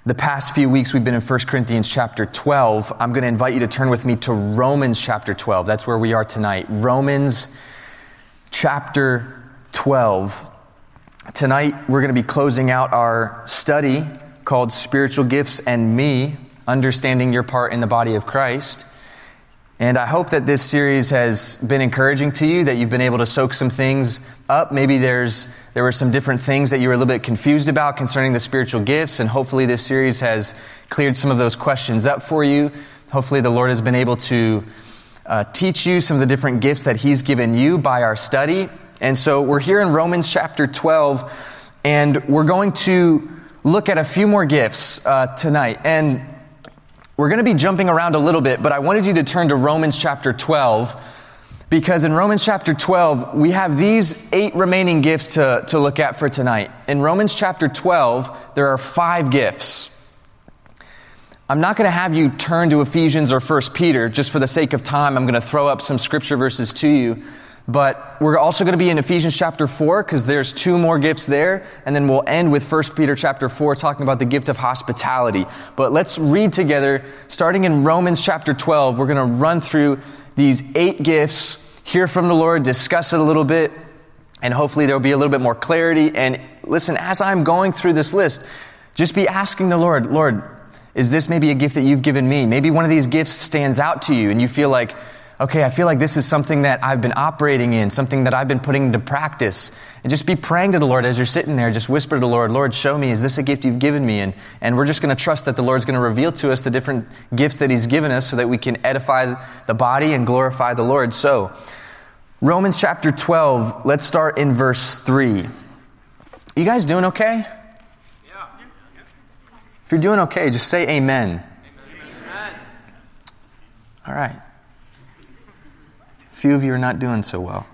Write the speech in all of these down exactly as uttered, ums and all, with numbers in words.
The past few weeks we've been in First Corinthians chapter twelve. I'm going to invite you to turn with me to Romans chapter twelve. That's where we are tonight. Romans chapter twelve. Tonight we're going to be closing out our study called Spiritual Gifts and Me, Understanding Your Part in the Body of Christ. And I hope that this series has been encouraging to you, that you've been able to soak some things up. Maybe there's there were some different things that you were a little bit confused about concerning the spiritual gifts, and hopefully this series has cleared some of those questions up for you. Hopefully the Lord has been able to uh, teach you some of the different gifts that He's given you by our study. And so we're here in Romans chapter twelve, and we're going to look at a few more gifts uh, tonight. And we're going to be jumping around a little bit, but I wanted you to turn to Romans chapter twelve, because in Romans chapter twelve, we have these eight remaining gifts to, to look at for tonight. In Romans chapter twelve, there are five gifts. I'm not going to have you turn to Ephesians or First Peter. Just for the sake of time, I'm going to throw up some scripture verses to you. But we're also going to be in Ephesians chapter four, because there's two more gifts there. And then we'll end with First Peter chapter four, talking about the gift of hospitality. But let's read together, starting in Romans chapter twelve. We're going to run through these eight gifts, hear from the Lord, discuss it a little bit, and hopefully there'll be a little bit more clarity. And listen, as I'm going through this list, just be asking the Lord, Lord, is this maybe a gift that you've given me? Maybe one of these gifts stands out to you and you feel like, okay, I feel like this is something that I've been operating in, something that I've been putting into practice. And just be praying to the Lord as you're sitting there. Just whisper to the Lord, Lord, show me, is this a gift you've given me? And, and we're just going to trust that the Lord's going to reveal to us the different gifts that He's given us so that we can edify the body and glorify the Lord. So, Romans chapter twelve, let's start in verse three. You guys doing okay? Yeah. If you're doing okay, just say amen. Amen. All right. A few of you are not doing so well.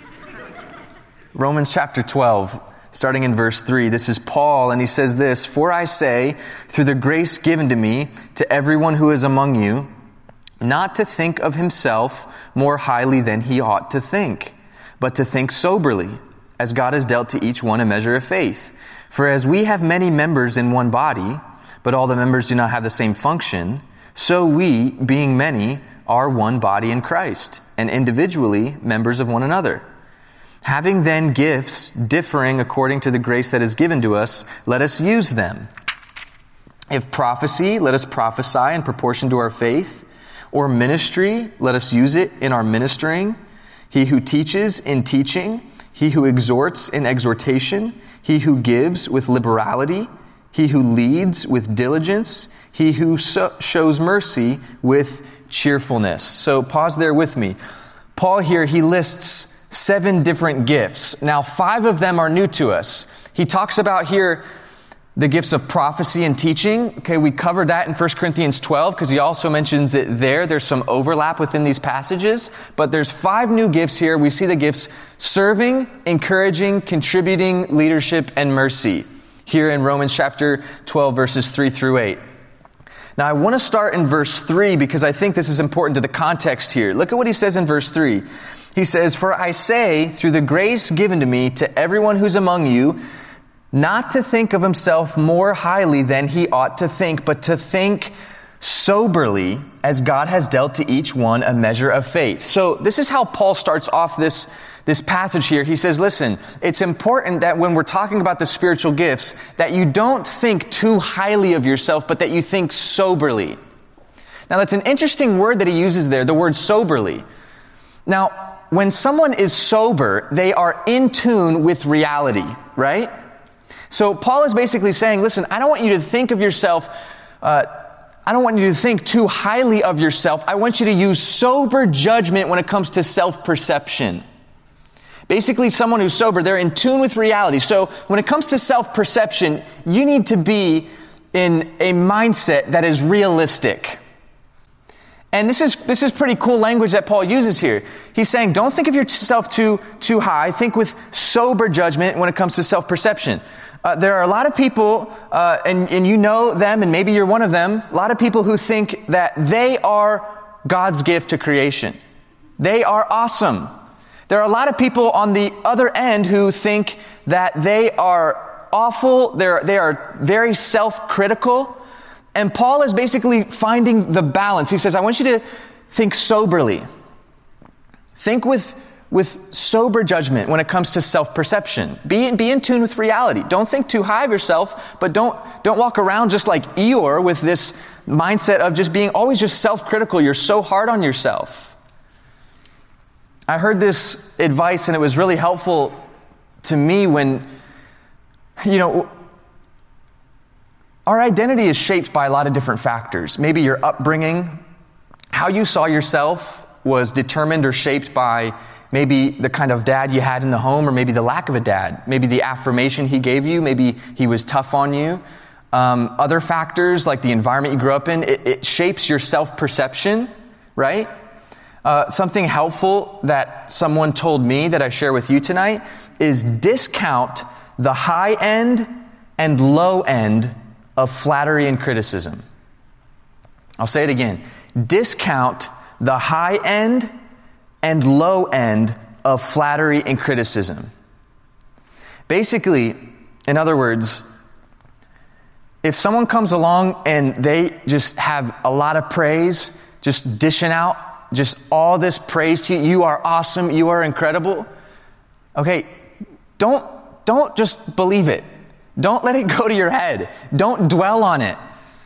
Romans chapter twelve, starting in verse three. This is Paul, and he says this, "For I say, through the grace given to me, to everyone who is among you, not to think of himself more highly than he ought to think, but to think soberly, as God has dealt to each one a measure of faith. For as we have many members in one body, but all the members do not have the same function, so we, being many, are one body in Christ, and individually members of one another. Having then gifts differing according to the grace that is given to us, let us use them. If prophecy, let us prophesy in proportion to our faith. Or ministry, let us use it in our ministering. He who teaches in teaching. He who exhorts in exhortation. He who gives with liberality. He who leads with diligence. He who so- shows mercy with cheerfulness." So pause there with me. Paul here, he lists seven different gifts. Now, five of them are new to us. He talks about here the gifts of prophecy and teaching. Okay, we covered that in First Corinthians twelve because he also mentions it there. There's some overlap within these passages, but there's five new gifts here. We see the gifts serving, encouraging, contributing, leadership, and mercy here in Romans chapter twelve, verses three through eight. Now, I want to start in verse three because I think this is important to the context here. Look at what he says in verse three. He says, "For I say, through the grace given to me, to everyone who's among you, not to think of himself more highly than he ought to think, but to think soberly, as God has dealt to each one a measure of faith." So this is how Paul starts off this This passage here. He says, listen, it's important that when we're talking about the spiritual gifts, that you don't think too highly of yourself, but that you think soberly. Now, that's an interesting word that he uses there, the word soberly. Now, when someone is sober, they are in tune with reality, right? So Paul is basically saying, listen, I don't want you to think of yourself, uh, I don't want you to think too highly of yourself. I want you to use sober judgment when it comes to self-perception. Basically, someone who's sober, they're in tune with reality. So when it comes to self-perception, you need to be in a mindset that is realistic. And this is this is pretty cool language that Paul uses here. He's saying, don't think of yourself too, too high. Think with sober judgment when it comes to self-perception. Uh, there are a lot of people, uh, and, and you know them, and maybe you're one of them, a lot of people who think that they are God's gift to creation. They are awesome. There are a lot of people on the other end who think that they are awful, they're, they are very self-critical, And Paul is basically finding the balance. He says, I want you to think soberly. Think with, with sober judgment when it comes to self-perception. Be, be in tune with reality. Don't think too high of yourself, but don't, don't walk around just like Eeyore with this mindset of just being always just self-critical. You're so hard on yourself. I heard this advice, and it was really helpful to me when, you know, our identity is shaped by a lot of different factors. Maybe your upbringing, how you saw yourself was determined or shaped by maybe the kind of dad you had in the home, or maybe the lack of a dad. Maybe the affirmation he gave you, maybe he was tough on you. Um, other factors like the environment you grew up in, it, it shapes your self-perception, right? Uh, something helpful that someone told me that I share with you tonight is discount the high end and low end of flattery and criticism. I'll say it again. Discount the high end and low end of flattery and criticism. Basically, in other words, if someone comes along and they just have a lot of praise, just dishing out just all this praise to you, you are awesome, you are incredible. Okay, don't, don't just believe it. Don't let it go to your head. Don't dwell on it.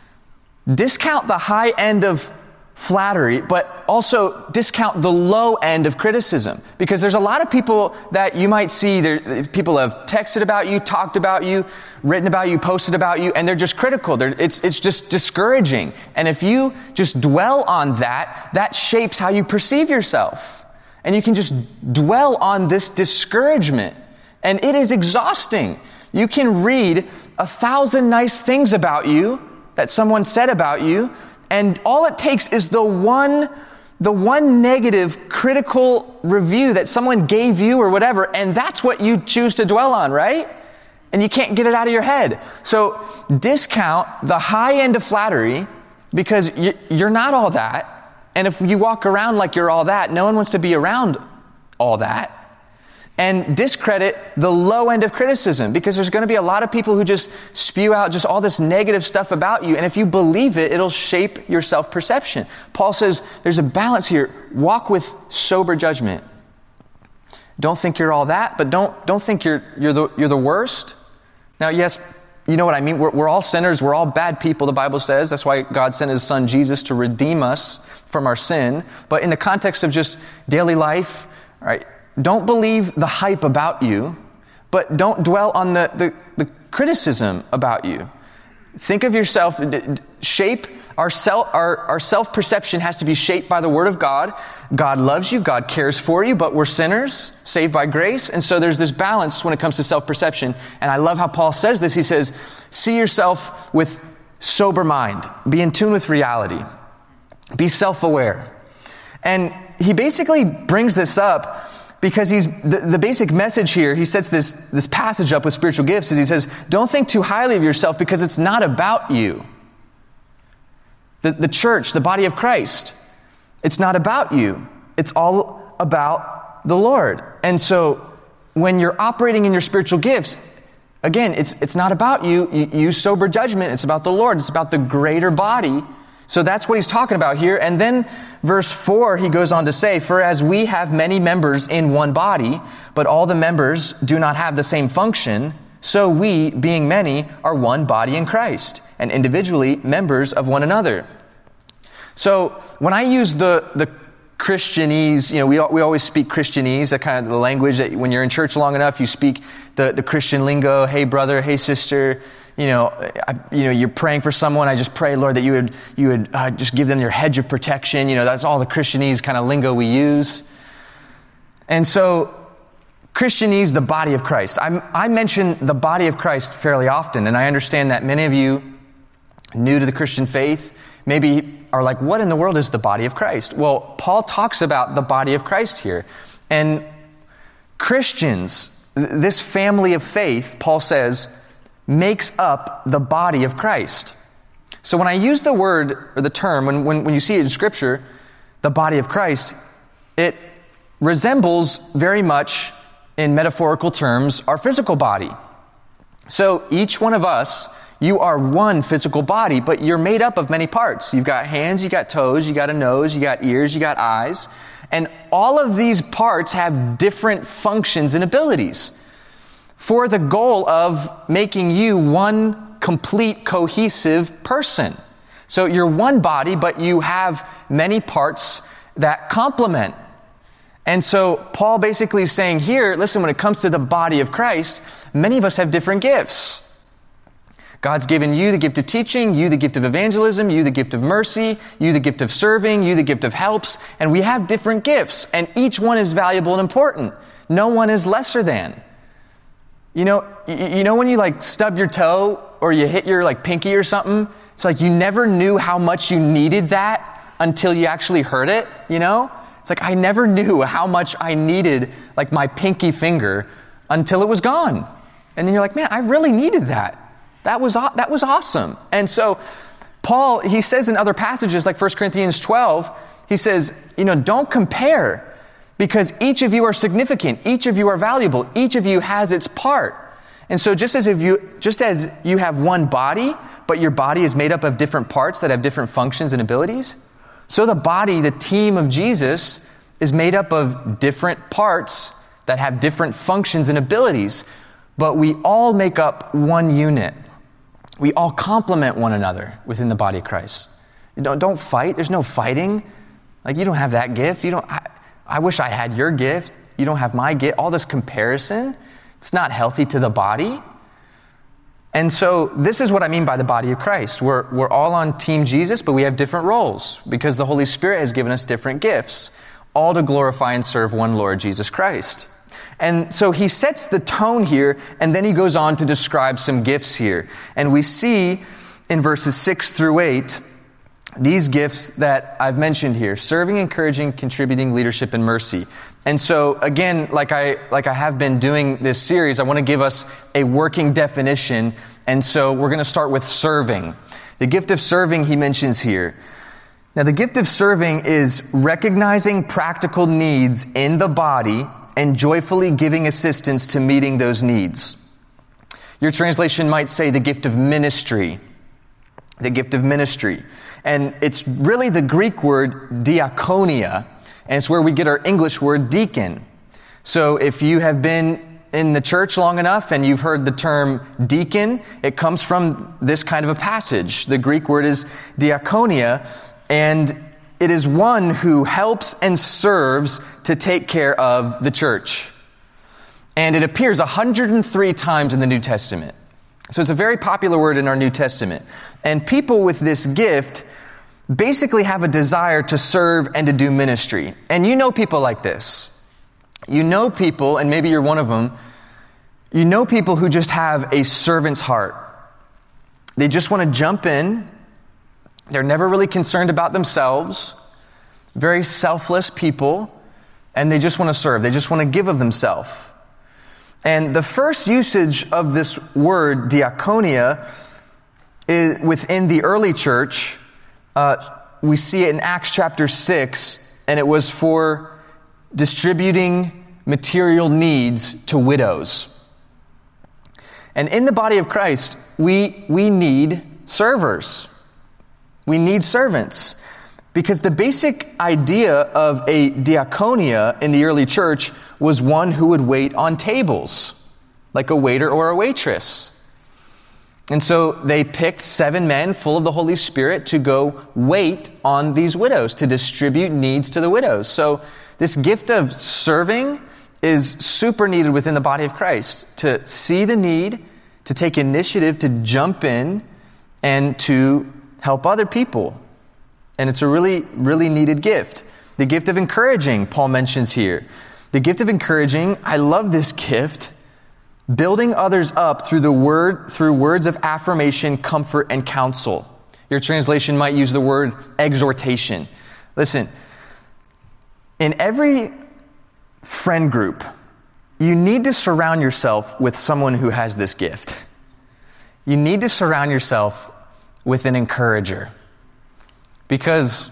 Discount the high end of flattery, but also discount the low end of criticism. Because there's a lot of people that you might see, there, people have texted about you, talked about you, written about you, posted about you, and they're just critical. They're, it's, it's just discouraging. And if you just dwell on that, that shapes how you perceive yourself. And you can just dwell on this discouragement. And it is exhausting. You can read a thousand nice things about you that someone said about you, and all it takes is the one, the one negative, critical review that someone gave you or whatever, and that's what you choose to dwell on, right? And you can't get it out of your head. So discount the high end of flattery, because you're not all that. And if you walk around like you're all that, no one wants to be around all that. And discredit the low end of criticism, because there's going to be a lot of people who just spew out just all this negative stuff about you. And if you believe it, it'll shape your self-perception. Paul says there's a balance here. Walk with sober judgment. Don't think you're all that, but don't, don't think you're, you're the, you're the worst. Now, yes, you know what I mean. We're, we're all sinners. We're all bad people, the Bible says. That's why God sent his son Jesus to redeem us from our sin. But in the context of just daily life, all right, don't believe the hype about you, but don't dwell on the, the, the criticism about you. Think of yourself, shape our self, our, our self-perception has to be shaped by the Word of God. God loves you, God cares for you, but we're sinners, saved by grace. And so there's this balance when it comes to self-perception. And I love how Paul says this. He says, see yourself with sober mind. Be in tune with reality. Be self-aware. And he basically brings this up because he's the, the basic message here, he sets this, this passage up with spiritual gifts, is he says, don't think too highly of yourself, because it's not about you. The, the church, the body of Christ, it's not about you. It's all about the Lord. And so when you're operating in your spiritual gifts, again, it's, it's not about you. You use sober judgment. It's about the Lord. It's about the greater body. So that's what he's talking about here. And then verse four, he goes on to say, for as we have many members in one body, but all the members do not have the same function, so we, being many, are one body in Christ, and individually members of one another. So when I use the, the Christianese, you know, we we always speak Christianese, that kind of the language that when you're in church long enough, you speak the, the Christian lingo, hey brother, hey sister. You know, I, you know, you're praying for someone. I just pray, Lord, that you would, you would uh, just give them your hedge of protection. You know, that's all the Christianese kind of lingo we use. And so, Christianese, the body of Christ. I, I mention the body of Christ fairly often, and I understand that many of you new to the Christian faith maybe are like, what in the world is the body of Christ? Well, Paul talks about the body of Christ here. And Christians, this family of faith, Paul says, makes up the body of Christ. So when I use the word or the term, when, when, when you see it in Scripture, the body of Christ, it resembles very much, in metaphorical terms, our physical body. So each one of us, You are one physical body, but you're made up of many parts. You've got hands, you got toes, you got a nose, you got ears, you got eyes. And all of these parts have different functions and abilities for the goal of making you one complete, cohesive person. So you're one body, but you have many parts that complement. And so Paul basically is saying here, listen, when it comes to the body of Christ, many of us have different gifts. God's given you the gift of teaching, you the gift of evangelism, you the gift of mercy, you the gift of serving, you the gift of helps, and we have different gifts, and each one is valuable and important. No one is lesser than. You know, you know when you like stub your toe or you hit your like pinky or something, it's like you never knew how much you needed that until you actually hurt it, you know? It's like I never knew how much I needed like my pinky finger until it was gone. And then you're like, man, I really needed that. That was that was awesome. And so Paul, he says in other passages like First Corinthians twelve, he says, you know, don't compare because each of you are significant. Each of you are valuable. Each of you has its part. And so just as if you just as you have one body, but your body is made up of different parts that have different functions and abilities, so the body, the team of Jesus, is made up of different parts that have different functions and abilities, but we all make up one unit. We all complement one another within the body of Christ. You don't, don't fight. There's no fighting. Like, you don't have that gift. You don't. I, I wish I had your gift. You don't have my gift. All this comparison, it's not healthy to the body. And so this is what I mean by the body of Christ. We're, we're all on Team Jesus, but we have different roles because the Holy Spirit has given us different gifts, all to glorify and serve one Lord Jesus Christ. And so he sets the tone here, and then he goes on to describe some gifts here. And we see in verses six through eight, these gifts that I've mentioned here: serving, encouraging, contributing, leadership, and mercy. And so again, like I like I have been doing this series, I want to give us a working definition. And so we're going to start with serving. The gift of serving he mentions here. Now, the gift of serving is recognizing practical needs in the body and joyfully giving assistance to meeting those needs. Your translation might say the gift of ministry. The gift of ministry. And it's really the Greek word diakonia, and it's where we get our English word deacon. So if you have been in the church long enough and you've heard the term deacon, it comes from this kind of a passage. The Greek word is diakonia, and it is one who helps and serves to take care of the church. And it appears one hundred three times in the New Testament. So it's a very popular word in our New Testament. And people with this gift basically have a desire to serve and to do ministry. And you know people like this. You know people, and maybe you're one of them, you know people who just have a servant's heart. They just want to jump in. They're never really concerned about themselves. Very selfless people. And they just want to serve. They just want to give of themselves. And the first usage of this word, diakonia, is within the early church. Uh, we see it in Acts chapter six, and it was for distributing material needs to widows. And in the body of Christ, we we need servers. We need servants. Because the basic idea of a diakonia in the early church was one who would wait on tables, like a waiter or a waitress. And so they picked seven men full of the Holy Spirit to go wait on these widows, to distribute needs to the widows. So this gift of serving is super needed within the body of Christ, to see the need, to take initiative, to jump in, and to help other people. And it's a really, really needed gift. The gift of encouraging, Paul mentions here. The gift of encouraging, I love this gift. Building others up through the word, through words of affirmation, comfort, and counsel. Your translation might use the word exhortation. Listen, in every friend group, you need to surround yourself with someone who has this gift. You need to surround yourself with an encourager. Because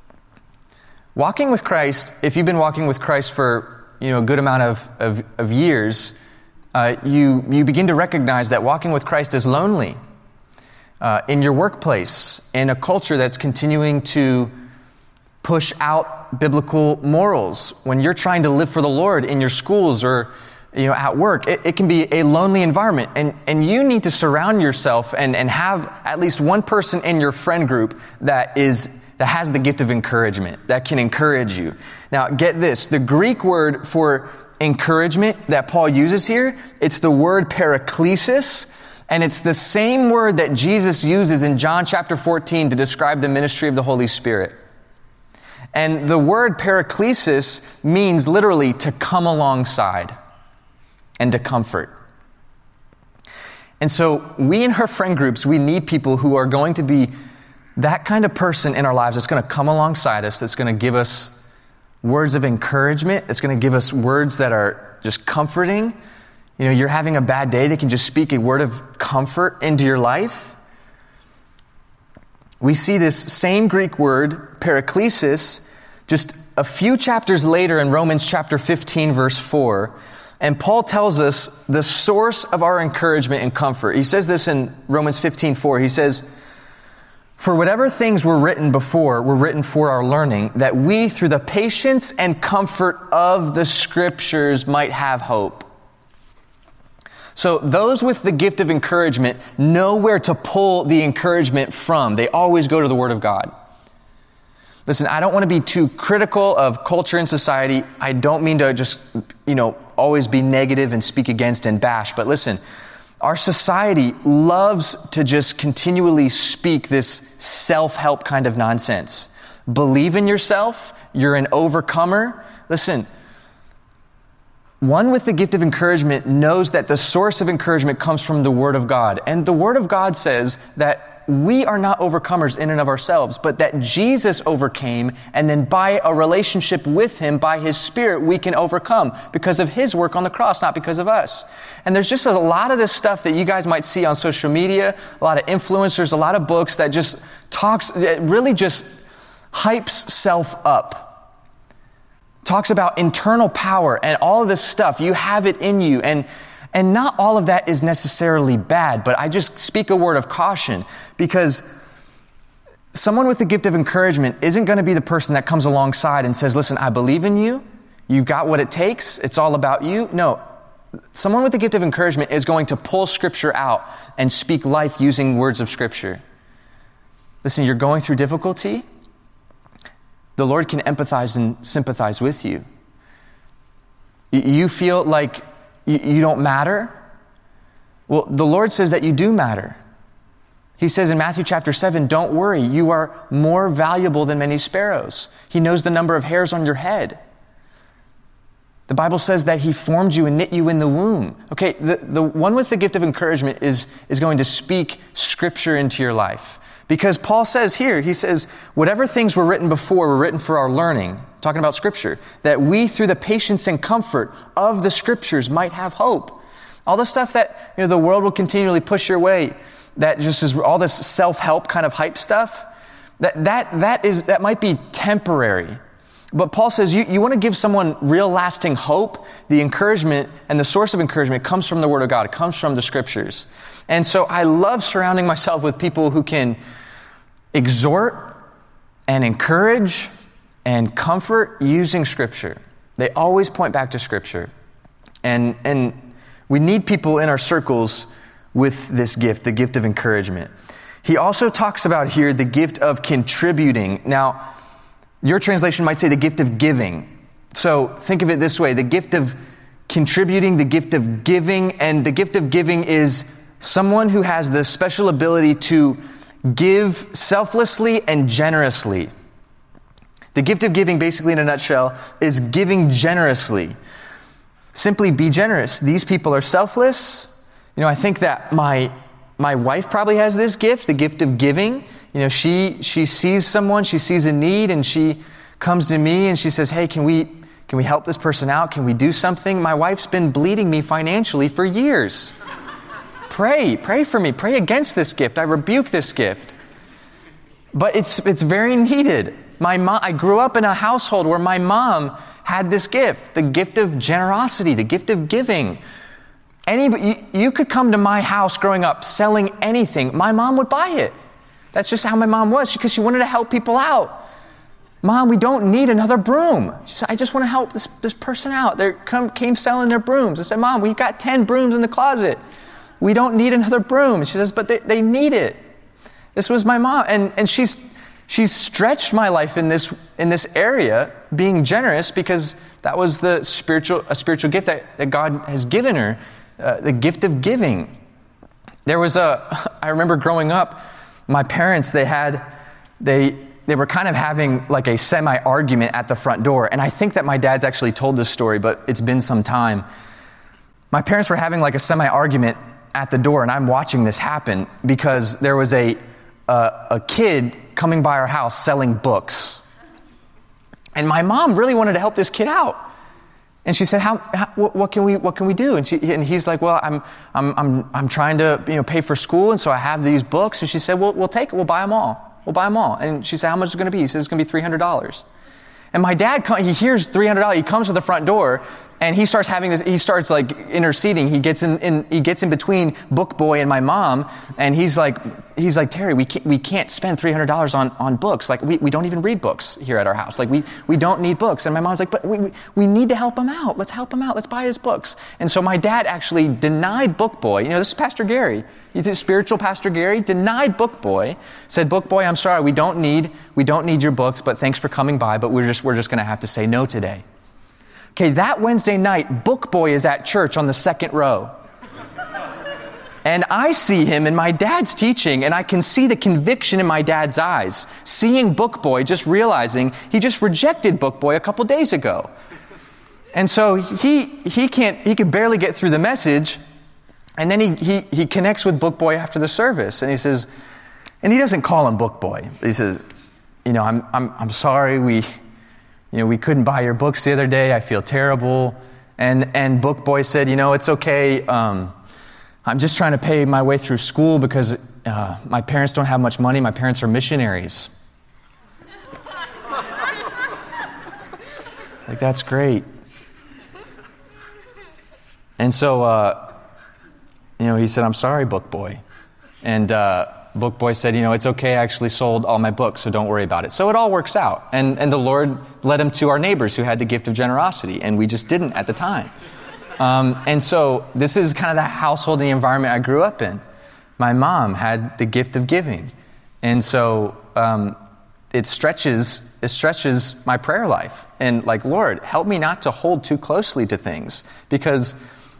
walking with Christ, if you've been walking with Christ for, you know, a good amount of, of, of years, uh, you, you begin to recognize that walking with Christ is lonely. uh, in your workplace, in a culture that's continuing to push out biblical morals, when you're trying to live for the Lord in your schools or you know, at work, it, it can be a lonely environment, and, and you need to surround yourself and, and have at least one person in your friend group that is that has the gift of encouragement, that can encourage you. Now, get this, the Greek word for encouragement that Paul uses here, it's the word paraklesis, and it's the same word that Jesus uses in John chapter fourteen to describe the ministry of the Holy Spirit. And the word paraklesis means literally to come alongside and to comfort. And so we in our friend groups, we need people who are going to be that kind of person in our lives that's going to come alongside us, that's going to give us words of encouragement, that's going to give us words that are just comforting. You know, you're having a bad day, they can just speak a word of comfort into your life. We see this same Greek word, paraklesis, just a few chapters later in Romans chapter fifteen, verse four. And Paul tells us the source of our encouragement and comfort. He says this in Romans fifteen four. He says, "For whatever things were written before were written for our learning, that we through the patience and comfort of the Scriptures might have hope." So those with the gift of encouragement know where to pull the encouragement from. They always go to the Word of God. Listen, I don't want to be too critical of culture and society. I don't mean to just, you know, always be negative and speak against and bash. But listen, our society loves to just continually speak this self-help kind of nonsense. Believe in yourself. You're an overcomer. Listen, one with the gift of encouragement knows that the source of encouragement comes from the Word of God. And the Word of God says that we are not overcomers in and of ourselves, but that Jesus overcame, and then by a relationship with Him, by His Spirit, we can overcome because of His work on the cross, not because of us. And there's just a lot of this stuff that you guys might see on social media, a lot of influencers, a lot of books that just talks, it really just hypes self up. Talks about internal power and all of this stuff. You have it in you, and And not all of that is necessarily bad, but I just speak a word of caution because someone with the gift of encouragement isn't going to be the person that comes alongside and says, "Listen, I believe in you. You've got what it takes. It's all about you." No, someone with the gift of encouragement is going to pull Scripture out and speak life using words of Scripture. Listen, you're going through difficulty. The Lord can empathize and sympathize with you. You feel like you don't matter? Well, the Lord says that you do matter. He says in Matthew chapter seven, "Don't worry, you are more valuable than many sparrows." He knows the number of hairs on your head. The Bible says that He formed you and knit you in the womb. Okay, the, the one with the gift of encouragement is, is going to speak Scripture into your life. Because Paul says here, he says, whatever things were written before were written for our learning, talking about Scripture, that we through the patience and comfort of the Scriptures might have hope. All the stuff that you know the world will continually push your way, that just is all this self-help kind of hype stuff, that that that is that might be temporary. But Paul says you, you want to give someone real lasting hope, the encouragement and the source of encouragement comes from the Word of God. It comes from the Scriptures. And so I love surrounding myself with people who can exhort and encourage and comfort using Scripture. They always point back to Scripture. And, and we need people in our circles with this gift, the gift of encouragement. He also talks about here the gift of contributing. Now, your translation might say the gift of giving. So think of it this way, the gift of contributing, the gift of giving, and the gift of giving is someone who has the special ability to give selflessly and generously. The gift of giving, basically in a nutshell, is giving generously. Simply be generous. These people are selfless. You know, I think that my my wife probably has this gift, the gift of giving. You know, she she sees someone, she sees a need, and she comes to me and she says, "Hey, can we can we help this person out? Can we do something?" My wife's been bleeding me financially for years. Pray, pray for me. Pray against this gift. I rebuke this gift. But it's it's very needed. My mom, I grew up in a household where my mom had this gift, the gift of generosity, the gift of giving. Anybody, you, you could come to my house growing up selling anything. My mom would buy it. That's just how my mom was, because she wanted to help people out. Mom, we don't need another broom. She said, I just want to help this, this person out. They come came selling their brooms. I said, Mom, we've got ten brooms in the closet. We don't need another broom. She says, but they, they need it. This was my mom. And, and she's she's stretched my life in this in this area, being generous, because that was the spiritual a spiritual gift that, that God has given her, uh, the gift of giving. There was a, I remember growing up, my parents, they had, they they were kind of having like a semi-argument at the front door. And I think that my dad's actually told this story, but it's been some time. My parents were having like a semi-argument at the door, and I'm watching this happen because there was a uh, a kid coming by our house selling books. And my mom really wanted to help this kid out. And she said, "How? how what, what can we? What can we do?" And she and he's like, "Well, I'm I'm I'm I'm trying to you know pay for school, and so I have these books." And she said, "Well, we'll take it. We'll buy them all. We'll buy them all." And she said, "How much is it going to be?" He said, "It's going to be three hundred dollars." And my dad, he hears three hundred dollars. He comes to the front door, and he starts having this. He starts like interceding. He gets in, in. He gets in between Book Boy and my mom, and he's like, he's like, "Terry, we can't, we can't spend three hundred dollars on, on books. Like we, we don't even read books here at our house. Like we, we don't need books." And my mom's like, "But we, we we need to help him out. Let's help him out. Let's buy his books." And so my dad actually denied Book Boy. You know, this is Pastor Gary. He's a spiritual Pastor Gary. Denied Book Boy. Said, "Book Boy, I'm sorry. We don't need we don't need your books. But thanks for coming by. But we're just we're just going to have to say no today." Okay, that Wednesday night, Book Boy is at church on the second row. And I see him in my dad's teaching, and I can see the conviction in my dad's eyes, seeing Book Boy, just realizing he just rejected Book Boy a couple days ago. And so he he can't he can barely get through the message, and then he he he connects with Book Boy after the service, and he says, and he doesn't call him Book Boy. He says, "You know, I'm I'm I'm sorry we You know, we couldn't buy your books the other day. I feel terrible." And and Book Boy said, "You know, it's okay. Um, I'm just trying to pay my way through school because uh, my parents don't have much money. My parents are missionaries." Like, that's great. And so, uh, you know, he said, "I'm sorry, Book Boy." And uh, Book Boy said, "You know, it's okay. I actually sold all my books, so don't worry about it." So it all works out. And and the Lord led him to our neighbors who had the gift of generosity, and we just didn't at the time. Um, and so this is kind of the household and the environment I grew up in. My mom had the gift of giving. And so um, it stretches it stretches my prayer life. And like, Lord, help me not to hold too closely to things, because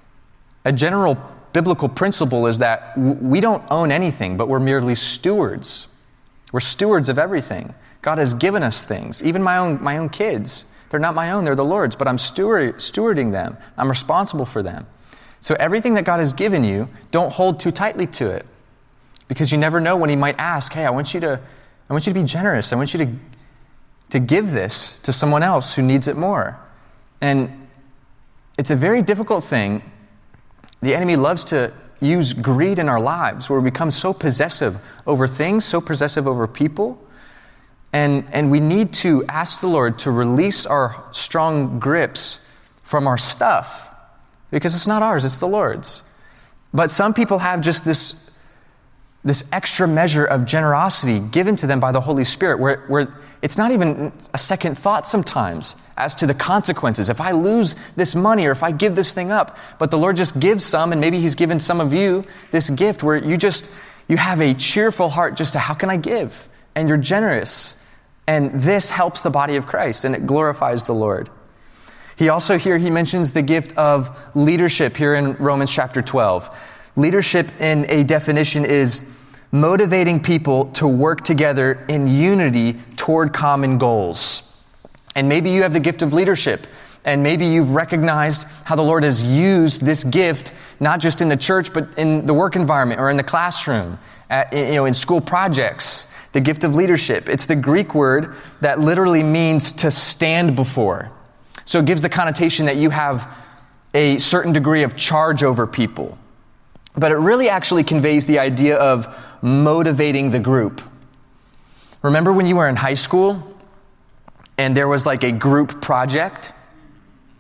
a general biblical principle is that we don't own anything, but we're merely stewards. We're stewards of everything. God has given us things. Even my own my own kids. They're not my own, they're the Lord's, but I'm steward, stewarding them. I'm responsible for them. So everything that God has given you, don't hold too tightly to it, because you never know when he might ask, "Hey, I want you to I want you to be generous. I want you to to give this to someone else who needs it more." And it's a very difficult thing. The enemy loves to use greed in our lives, where we become so possessive over things, so possessive over people. And, and we need to ask the Lord to release our strong grips from our stuff, because it's not ours, it's the Lord's. But some people have just this, this extra measure of generosity given to them by the Holy Spirit, where, where it's not even a second thought sometimes as to the consequences. If I lose this money or if I give this thing up, but the Lord just gives some, and maybe he's given some of you this gift where you just, you have a cheerful heart just to, how can I give? And you're generous. And this helps the body of Christ, and it glorifies the Lord. He also here, he mentions the gift of leadership here in Romans chapter twelve. Leadership in a definition is motivating people to work together in unity toward common goals. And maybe you have the gift of leadership, and maybe you've recognized how the Lord has used this gift, not just in the church, but in the work environment or in the classroom, at, you know, in school projects. The gift of leadership. It's the Greek word that literally means to stand before. So it gives the connotation that you have a certain degree of charge over people. But it really actually conveys the idea of motivating the group. Remember when you were in high school and there was like a group project?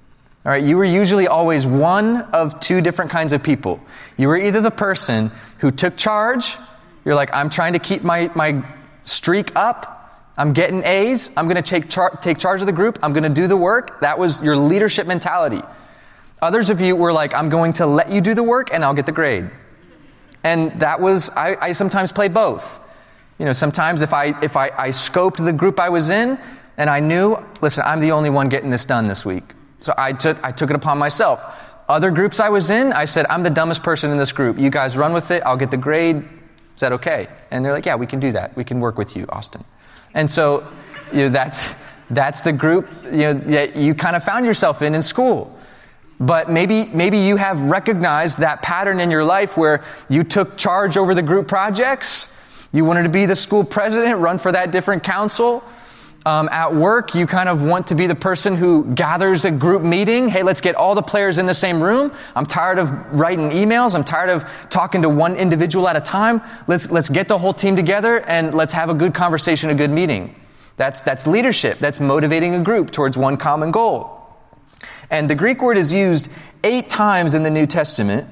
All right, you were usually always one of two different kinds of people. You were either the person who took charge. You're like, I'm trying to keep my, my streak up. I'm getting A's. I'm going to take, char- take charge of the group. I'm going to do the work. That was your leadership mentality. Others of you were like, I'm going to let you do the work and I'll get the grade. And that was, I, I sometimes play both. You know, sometimes if I if I, I scoped the group I was in and I knew, listen, I'm the only one getting this done this week. So I took I took it upon myself. Other groups I was in, I said, I'm the dumbest person in this group. You guys run with it. I'll get the grade. Is that okay? And they're like, yeah, we can do that. We can work with you, Austin. And so, you know, that's that's the group, you know, that you kind of found yourself in in school. But maybe maybe you have recognized that pattern in your life where you took charge over the group projects. You wanted to be the school president, run for that different council. Um, at work, you kind of want to be the person who gathers a group meeting. Hey, let's get all the players in the same room. I'm tired of writing emails. I'm tired of talking to one individual at a time. Let's let's get the whole team together and let's have a good conversation, a good meeting. That's that's leadership. That's motivating a group towards one common goal. And the Greek word is used eight times in the New Testament.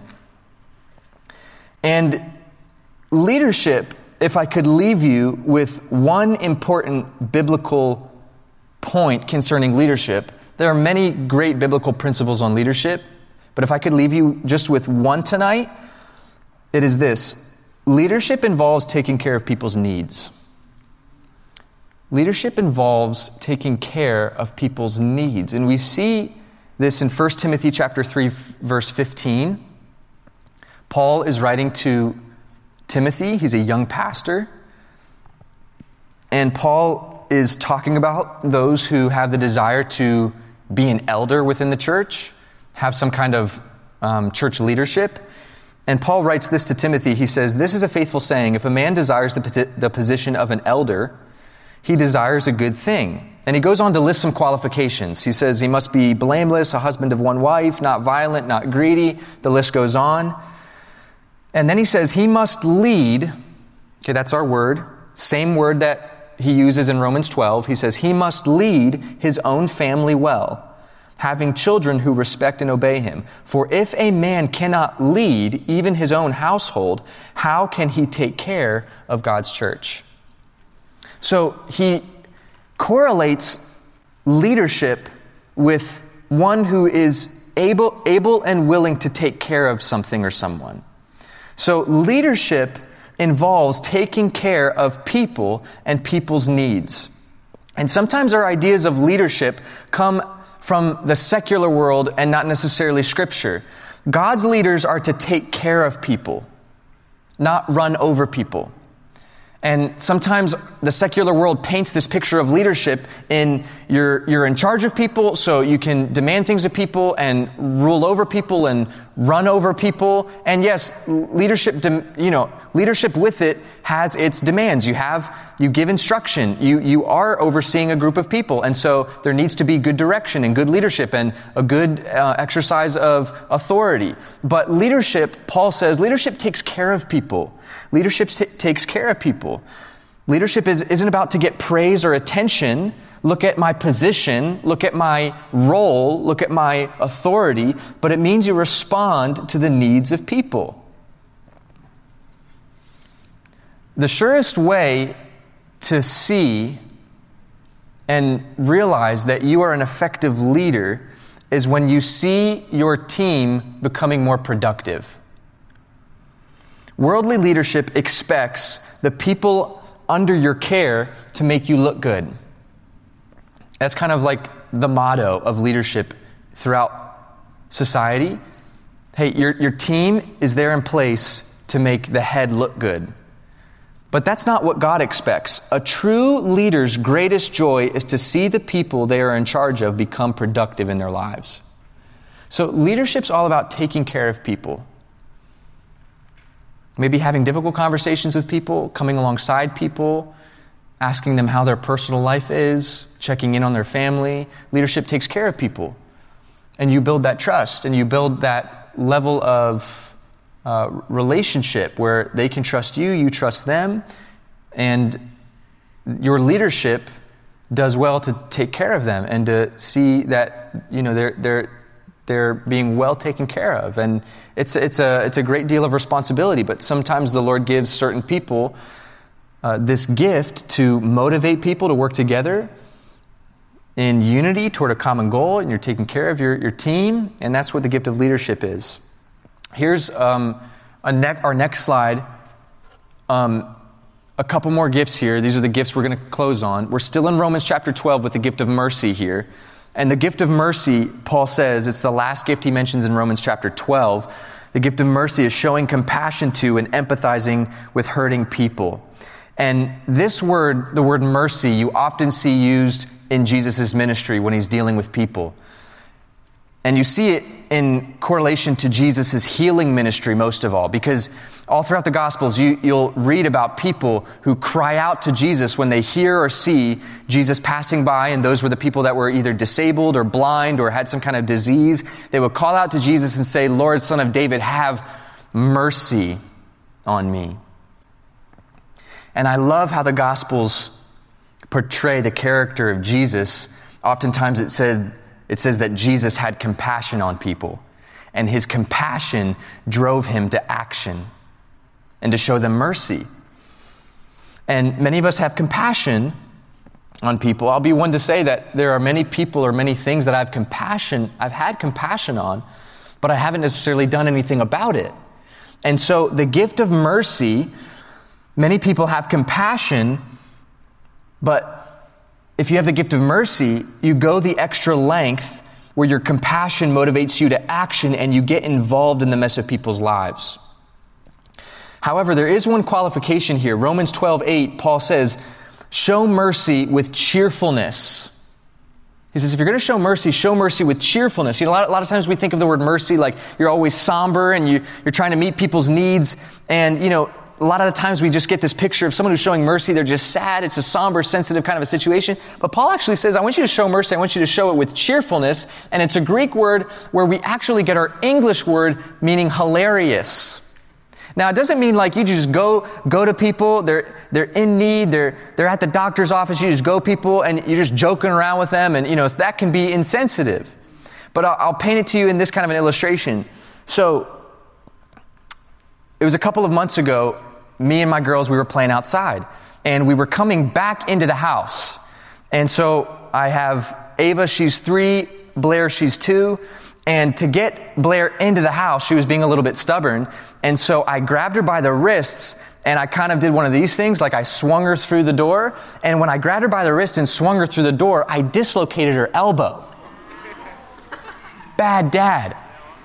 And leadership, if I could leave you with one important biblical point concerning leadership, there are many great biblical principles on leadership, but if I could leave you just with one tonight, it is this. Leadership involves taking care of people's needs. Leadership involves taking care of people's needs. And we see this in First Timothy chapter three, verse fifteen. Paul is writing to Timothy. He's a young pastor. And Paul is talking about those who have the desire to be an elder within the church, have some kind of um, church leadership. And Paul writes this to Timothy. He says, this is a faithful saying. If a man desires the, posi- the position of an elder, he desires a good thing. And he goes on to list some qualifications. He says he must be blameless, a husband of one wife, not violent, not greedy. The list goes on. And then he says he must lead. Okay, that's our word. Same word that he uses in Romans twelve. He says he must lead his own family well, having children who respect and obey him. For if a man cannot lead even his own household, how can he take care of God's church? So he correlates leadership with one who is able, able and willing to take care of something or someone. So leadership involves taking care of people and people's needs. And sometimes our ideas of leadership come from the secular world and not necessarily Scripture. God's leaders are to take care of people, not run over people. And sometimes the secular world paints this picture of leadership in you're, you're in charge of people, so you can demand things of people and rule over people and run over people. And yes, leadership, you know, leadership with it has its demands. You have, you give instruction. You, you are overseeing a group of people. And so there needs to be good direction and good leadership and a good uh, exercise of authority. But leadership, Paul says, leadership takes care of people. Leadership t- takes care of people. Leadership is, isn't about to get praise or attention. Look at my position, look at my role, look at my authority, but it means you respond to the needs of people. The surest way to see and realize that you are an effective leader is when you see your team becoming more productive. Worldly leadership expects the people under your care to make you look good. That's kind of like the motto of leadership throughout society. Hey, your, your team is there in place to make the head look good. But that's not what God expects. A true leader's greatest joy is to see the people they are in charge of become productive in their lives. So leadership's all about taking care of people. Maybe having difficult conversations with people, coming alongside people, asking them how their personal life is, checking in on their family. Leadership takes care of people. And you build that trust and you build that level of uh, relationship where they can trust you, you trust them, and your leadership does well to take care of them and to see that, you know, they're they're they're being well taken care of. And it's, it's, a, it's a great deal of responsibility, but sometimes the Lord gives certain people uh, this gift to motivate people to work together in unity toward a common goal, and you're taking care of your, your team, and that's what the gift of leadership is. Here's um, a ne- our next slide. Um, a couple more gifts here. These are the gifts we're going to close on. We're still in Romans chapter twelve with the gift of mercy here. And the gift of mercy, Paul says, it's the last gift he mentions in Romans chapter twelve. The gift of mercy is showing compassion to and empathizing with hurting people. And this word, the word mercy, you often see used in Jesus' ministry when he's dealing with people. And you see it in correlation to Jesus' healing ministry most of all, because all throughout the Gospels, you, you'll read about people who cry out to Jesus when they hear or see Jesus passing by, and those were the people that were either disabled or blind or had some kind of disease. They would call out to Jesus and say, "Lord, Son of David, have mercy on me." And I love how the Gospels portray the character of Jesus. Oftentimes it says, it says that Jesus had compassion on people, and his compassion drove him to action and to show them mercy. And many of us have compassion on people. I'll be one to say that there are many people or many things that I've compassion, I've had compassion on, but I haven't necessarily done anything about it. And so the gift of mercy, many people have compassion, but if you have the gift of mercy, you go the extra length where your compassion motivates you to action and you get involved in the mess of people's lives. However, there is one qualification here. Romans twelve eight, Paul says, show mercy with cheerfulness. He says, if you're going to show mercy, show mercy with cheerfulness. You know, a lot, a lot of times we think of the word mercy like you're always somber and you, you're trying to meet people's needs. And, you know, a lot of the times we just get this picture of someone who's showing mercy. They're just sad. It's a somber, sensitive kind of a situation. But Paul actually says, I want you to show mercy. I want you to show it with cheerfulness. And it's a Greek word where we actually get our English word meaning hilarious. Now, it doesn't mean like you just go go to people, they're they're in need, they're they're at the doctor's office, you just go people and you're just joking around with them, and you know, that can be insensitive. But I'll, I'll paint it to you in this kind of an illustration. So, it was a couple of months ago, me and my girls, we were playing outside, and we were coming back into the house. And so, I have Ava, she's three, Blair, she's two. And to get Blair into the house, she was being a little bit stubborn. And so I grabbed her by the wrists and I kind of did one of these things, like I swung her through the door. And when I grabbed her by the wrist and swung her through the door, I dislocated her elbow. Bad dad.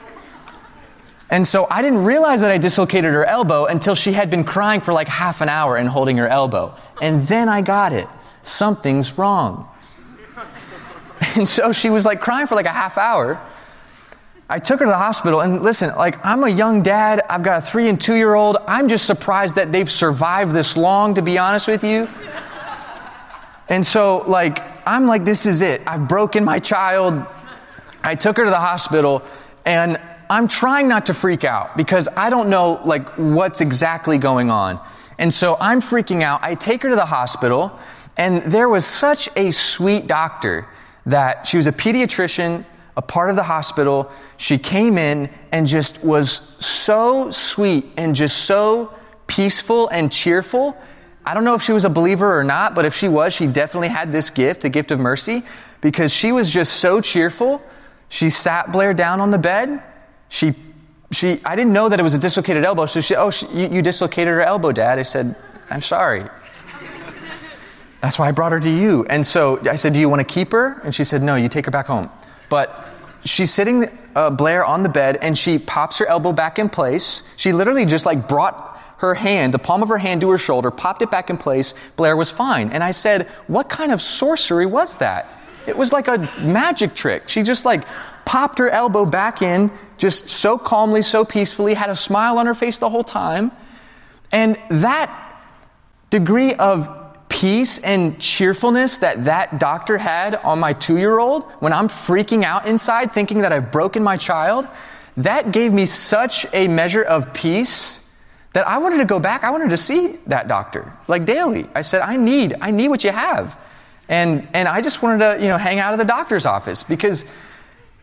And so I didn't realize that I dislocated her elbow until she had been crying for like half an hour and holding her elbow. And then I got it. Something's wrong. And so she was like crying for like a half hour. I took her to the hospital, and listen, like, I'm a young dad. I've got a three and two year old. I'm just surprised that they've survived this long, to be honest with you. And so, like, I'm like, this is it. I've broken my child. I took her to the hospital, and I'm trying not to freak out because I don't know, like, what's exactly going on. And so I'm freaking out. I take her to the hospital, and there was such a sweet doctor that she was a pediatrician, a part of the hospital. She came in and just was so sweet and just so peaceful and cheerful. I don't know if she was a believer or not, but if she was, she definitely had this gift, the gift of mercy, because she was just so cheerful. She sat Blair down on the bed. She, she, I didn't know that it was a dislocated elbow, so she, oh, she, you, you dislocated her elbow, Dad. I said, I'm sorry. That's why I brought her to you. And so I said, do you want to keep her? And she said, no, you take her back home. But she's sitting, uh, Blair, on the bed, and she pops her elbow back in place. She literally just like brought her hand, the palm of her hand to her shoulder, popped it back in place. Blair was fine. And I said, what kind of sorcery was that? It was like a magic trick. She just like popped her elbow back in, just so calmly, so peacefully, had a smile on her face the whole time. And that degree of peace and cheerfulness that that doctor had on my two-year-old when I'm freaking out inside thinking that I've broken my child, that gave me such a measure of peace that I wanted to go back. I wanted to see that doctor, like daily. I said, I need, I need what you have. And, and I just wanted to, you know, hang out of the doctor's office because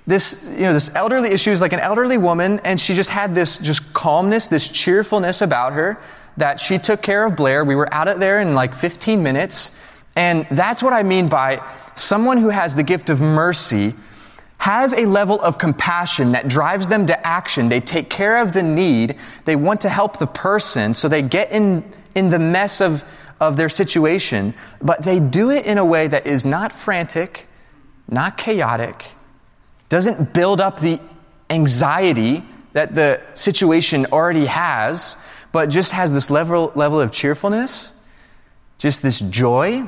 this, you know, this elderly issue is like an elderly woman, and she just had this just calmness, this cheerfulness about her, that she took care of Blair. We were out of there in like fifteen minutes. And that's what I mean by someone who has the gift of mercy has a level of compassion that drives them to action. They take care of the need. They want to help the person, so they get in, in the mess of, of their situation, but they do it in a way that is not frantic, not chaotic, doesn't build up the anxiety that the situation already has, but just has this level, level of cheerfulness, just this joy.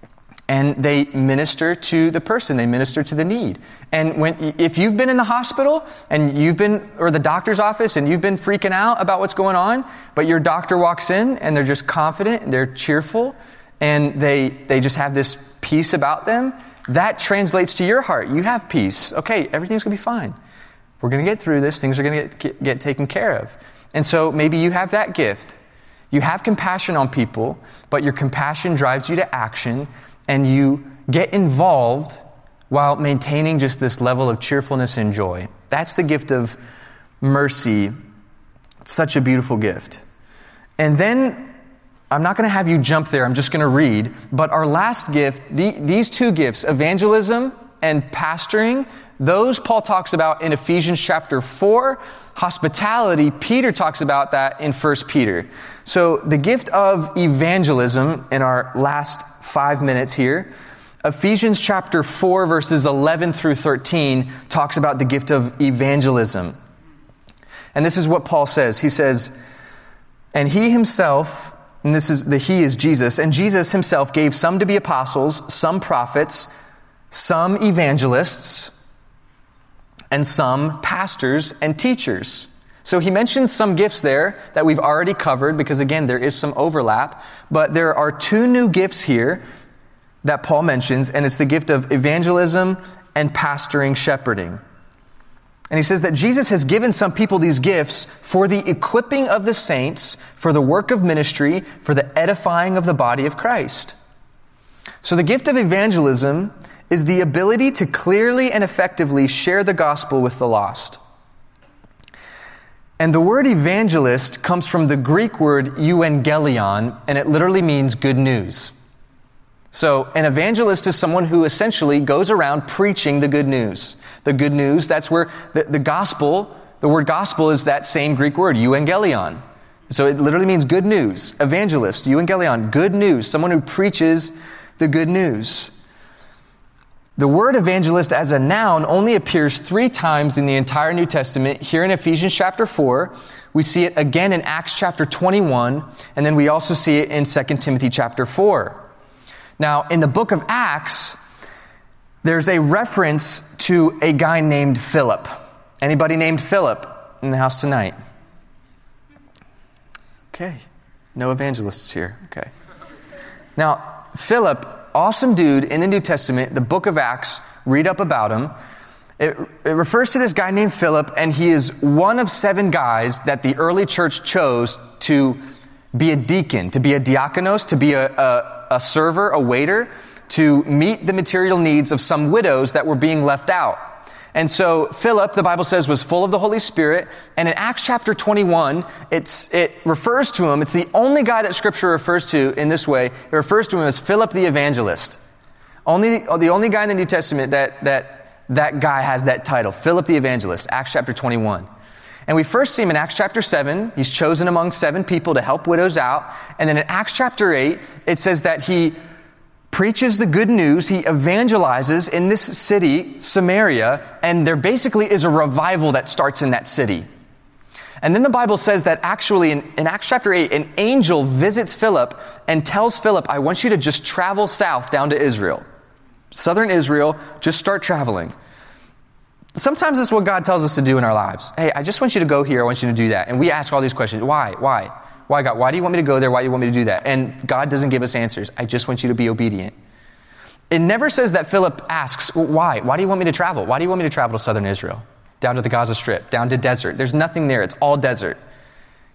And they minister to the person. They minister to the need. And when, if you've been in the hospital and you've been, or the doctor's office, and you've been freaking out about what's going on, but your doctor walks in and they're just confident and they're cheerful and they, they just have this peace about them, that translates to your heart. You have peace. Okay, everything's going to be fine. We're going to get through this. Things are going to get, get, get taken care of. And so maybe you have that gift. You have compassion on people, but your compassion drives you to action, and you get involved while maintaining just this level of cheerfulness and joy. That's the gift of mercy. It's such a beautiful gift. And then, I'm not going to have you jump there, I'm just going to read, but our last gift, the, these two gifts, evangelism and pastoring, those Paul talks about in Ephesians chapter four. Hospitality, Peter talks about that in First Peter. So the gift of evangelism in our last five minutes here, Ephesians chapter four, verses eleven through thirteen, talks about the gift of evangelism. And this is what Paul says. He says, and he himself, and this is the he is Jesus, and Jesus himself gave some to be apostles, some prophets, some evangelists, and some pastors and teachers. So he mentions some gifts there that we've already covered, because again, there is some overlap. But there are two new gifts here that Paul mentions, and it's the gift of evangelism and pastoring, shepherding. And he says that Jesus has given some people these gifts for the equipping of the saints, for the work of ministry, for the edifying of the body of Christ. So the gift of evangelism is the ability to clearly and effectively share the gospel with the lost. And the word evangelist comes from the Greek word euangelion, and it literally means good news. So an evangelist is someone who essentially goes around preaching the good news. The good news, that's where the, the gospel, the word gospel is that same Greek word, euangelion. So it literally means good news. Evangelist, euangelion, good news, someone who preaches the good news. The word evangelist as a noun only appears three times in the entire New Testament. Here in Ephesians chapter four, we see it again in Acts chapter twenty-one, and then we also see it in Second Timothy chapter four. Now, in the book of Acts, there's a reference to a guy named Philip. Anybody named Philip in the house tonight? Okay. No evangelists here. Okay. Now, Philip, awesome dude in the New Testament, the book of Acts, read up about him. It, it refers to this guy named Philip, and he is one of seven guys that the early church chose to be a deacon, to be a diakonos, to be a, a, a server, a waiter, to meet the material needs of some widows that were being left out. And so Philip, the Bible says, was full of the Holy Spirit. And in Acts chapter twenty-one, it's, it refers to him. It's the only guy that Scripture refers to in this way. It refers to him as Philip the evangelist. Only the only guy in the New Testament that that that guy has that title, Philip the evangelist, Acts chapter twenty-one. And we first see him in Acts chapter seven. He's chosen among seven people to help widows out. And then in Acts chapter eight, it says that he preaches the good news, he evangelizes in this city, Samaria, and there basically is a revival that starts in that city. And then the Bible says that actually in, in Acts chapter eight, an angel visits Philip and tells Philip, I want you to just travel south down to Israel. Southern Israel, just start traveling. Sometimes that's what God tells us to do in our lives. Hey, I just want you to go here, I want you to do that. And we ask all these questions, why, why? Why, God? Why do you want me to go there? Why do you want me to do that? And God doesn't give us answers. I just want you to be obedient. It never says that Philip asks, well, why? Why do you want me to travel? Why do you want me to travel to southern Israel? Down to the Gaza Strip, down to desert. There's nothing there. It's all desert.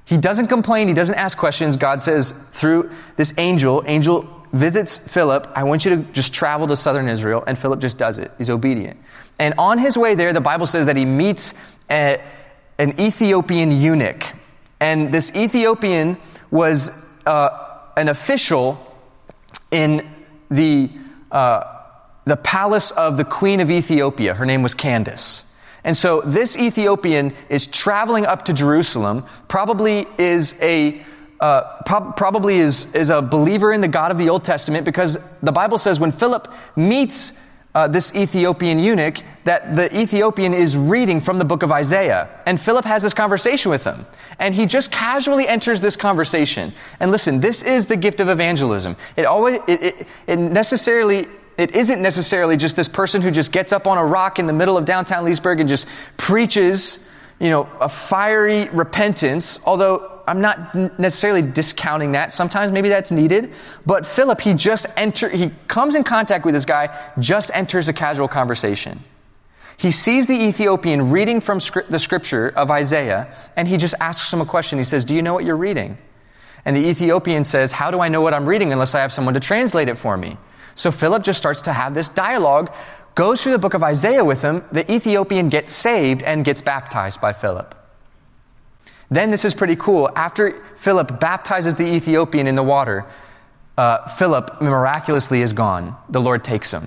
He doesn't complain. He doesn't ask questions. God says through this angel, angel visits Philip, I want you to just travel to southern Israel. And Philip just does it. He's obedient. And on his way there, the Bible says that he meets a, an Ethiopian eunuch. And this Ethiopian was uh, an official in the uh, the palace of the queen of Ethiopia. Her name was Candace. And so this Ethiopian is traveling up to Jerusalem, probably is a uh, pro- probably is, is a believer in the God of the Old Testament, because the Bible says when Philip meets uh, this Ethiopian eunuch, that the Ethiopian is reading from the book of Isaiah. And Philip has this conversation with him. And he just casually enters this conversation. And listen, this is the gift of evangelism. It always, it, it, it necessarily... It isn't necessarily just this person who just gets up on a rock in the middle of downtown Leesburg and just preaches, you know, a fiery repentance, although I'm not necessarily discounting that. Sometimes maybe that's needed. But Philip, he just enter, he comes in contact with this guy, just enters a casual conversation. He sees the Ethiopian reading from script, the scripture of Isaiah, and he just asks him a question. He says, do you know what you're reading? And the Ethiopian says, how do I know what I'm reading unless I have someone to translate it for me? So Philip just starts to have this dialogue, goes through the book of Isaiah with him. The Ethiopian gets saved and gets baptized by Philip. Then this is pretty cool. After Philip baptizes the Ethiopian in the water, uh, Philip miraculously is gone. The Lord takes him.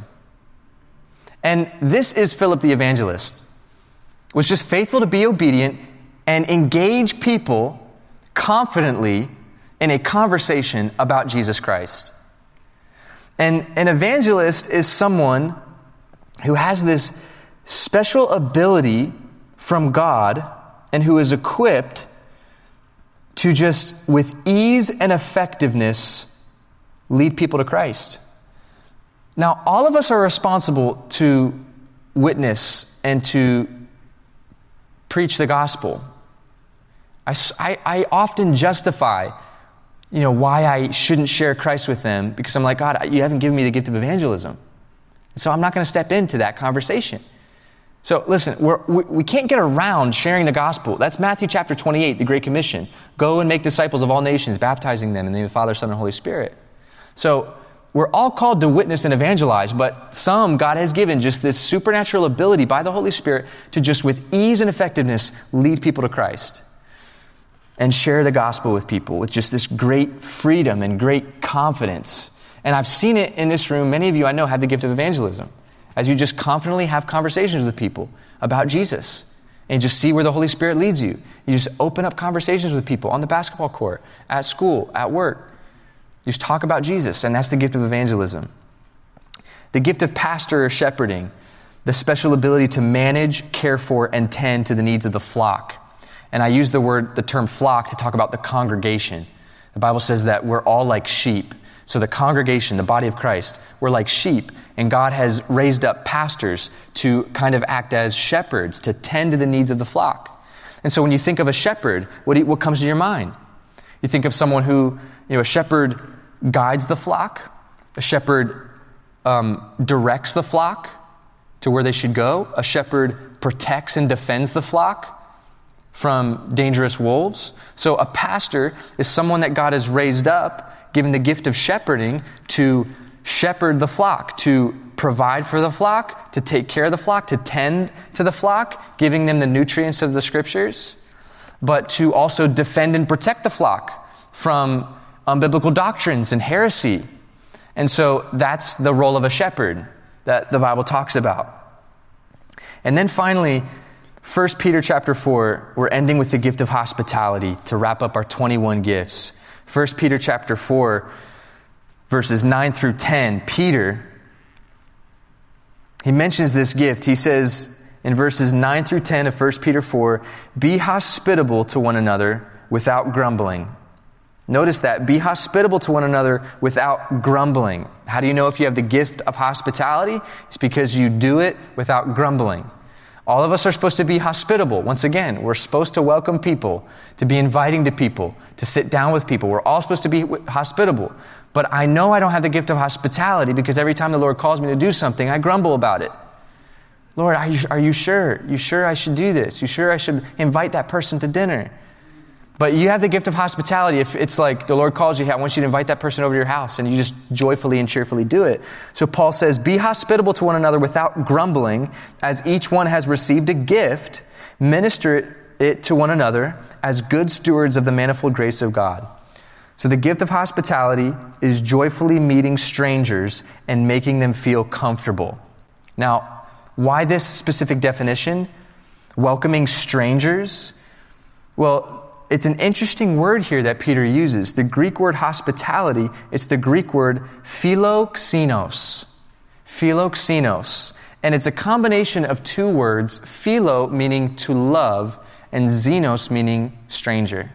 And this is Philip the evangelist. Was just faithful to be obedient and engage people confidently in a conversation about Jesus Christ. And an evangelist is someone who has this special ability from God and who is equipped to just, with ease and effectiveness, lead people to Christ. Now, all of us are responsible to witness and to preach the gospel. I, I, I often justify you know, why I shouldn't share Christ with them, because I'm like, God, you haven't given me the gift of evangelism. So I'm not going to step into that conversation. So listen, we're, we, we can't get around sharing the gospel. That's Matthew chapter twenty-eight, the Great Commission. Go and make disciples of all nations, baptizing them in the name of the Father, Son, and Holy Spirit. So we're all called to witness and evangelize, but some God has given just this supernatural ability by the Holy Spirit to just with ease and effectiveness lead people to Christ. And share the gospel with people with just this great freedom and great confidence. And I've seen it in this room. Many of you I know have the gift of evangelism. As you just confidently have conversations with people about Jesus. And you just see where the Holy Spirit leads you. You just open up conversations with people on the basketball court, at school, at work. You just talk about Jesus, and that's the gift of evangelism. The gift of pastor or shepherding, the special ability to manage, care for, and tend to the needs of the flock. And I use the word, the term flock to talk about the congregation. The Bible says that we're all like sheep. So the congregation, the body of Christ, we're like sheep. And God has raised up pastors to kind of act as shepherds, to tend to the needs of the flock. And so when you think of a shepherd, what, do you, what comes to your mind? You think of someone who, you know, a shepherd guides the flock. A shepherd um, directs the flock to where they should go. A shepherd protects and defends the flock from dangerous wolves. So a pastor is someone that God has raised up, given the gift of shepherding, to shepherd the flock, to provide for the flock, to take care of the flock, to tend to the flock, giving them the nutrients of the scriptures, but to also defend and protect the flock from unbiblical doctrines and heresy. And so that's the role of a shepherd that the Bible talks about. And then finally, First Peter chapter four, we're ending with the gift of hospitality to wrap up our twenty-one gifts. First Peter chapter four, verses nine through ten, Peter, he mentions this gift. He says in verses nine through ten of First Peter four, be hospitable to one another without grumbling. Notice that, be hospitable to one another without grumbling. How do you know if you have the gift of hospitality? It's because you do it without grumbling. All of us are supposed to be hospitable. Once again, we're supposed to welcome people, to be inviting to people, to sit down with people. We're all supposed to be hospitable. But I know I don't have the gift of hospitality because every time the Lord calls me to do something, I grumble about it. Lord, are you, are you sure? You sure I should do this? You sure I should invite that person to dinner? But you have the gift of hospitality. If it's like the Lord calls you, hey, I want you to invite that person over to your house, and you just joyfully and cheerfully do it. So Paul says, be hospitable to one another without grumbling, as each one has received a gift, minister it to one another as good stewards of the manifold grace of God. So the gift of hospitality is joyfully meeting strangers and making them feel comfortable. Now, why this specific definition? Welcoming strangers? Well, it's an interesting word here that Peter uses. The Greek word hospitality, it's the Greek word philoxenos. Philoxenos. And it's a combination of two words, philo meaning to love, and xenos meaning stranger.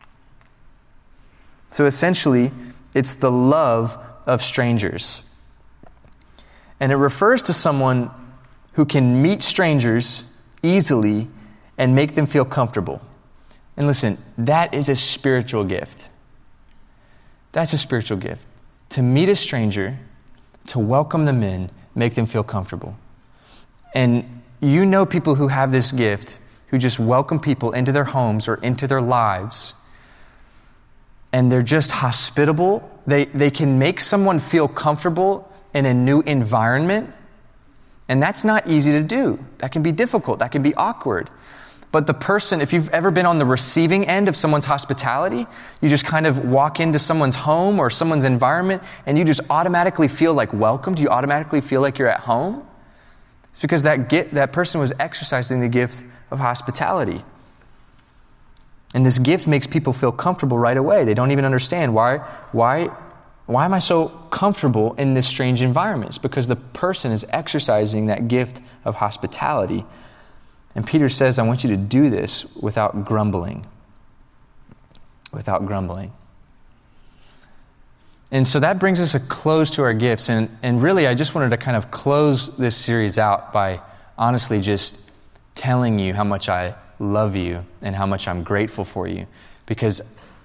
So essentially, it's the love of strangers. And it refers to someone who can meet strangers easily and make them feel comfortable. And listen, that is a spiritual gift. That's a spiritual gift. To meet a stranger, to welcome them in, make them feel comfortable. And you know people who have this gift, who just welcome people into their homes or into their lives, and they're just hospitable. They, they can make someone feel comfortable in a new environment, and that's not easy to do. That can be difficult. That can be awkward. But the person, if you've ever been on the receiving end of someone's hospitality, you just kind of walk into someone's home or someone's environment and you just automatically feel like welcomed. You automatically feel like you're at home. It's because that gift, that person was exercising the gift of hospitality. And this gift makes people feel comfortable right away. They don't even understand why, why, why am I so comfortable in this strange environment? It's because the person is exercising that gift of hospitality. And Peter says, I want you to do this without grumbling. Without grumbling. And so that brings us a close to our gifts. And, and really, I just wanted to kind of close this series out by honestly just telling you how much I love you and how much I'm grateful for you. Because